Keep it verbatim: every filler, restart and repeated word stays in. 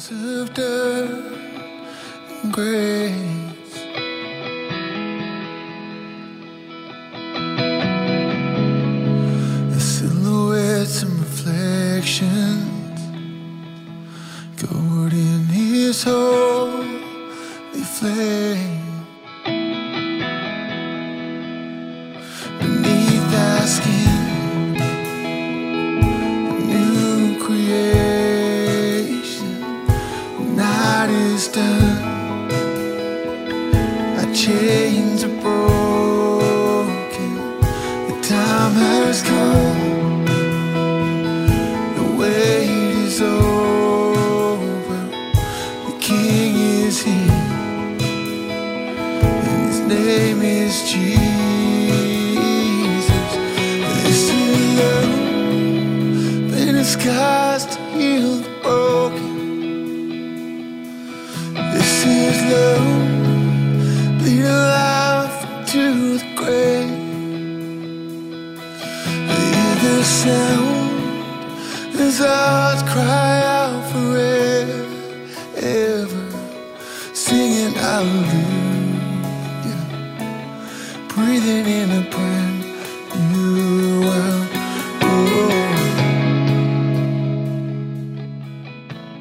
skies of dirt and grace. The silhouettes and reflections, God in His holy flame. Beneath our skin, creation, night is done, our chains are broken, the time has come, the wait is over, the King is here, and His name is Jesus. This is love, the skies to heal the broken. This is love, bleed alive to the grave. Hear the sound as hearts cry out forever, ever, singing hallelujah, breathing in a brand new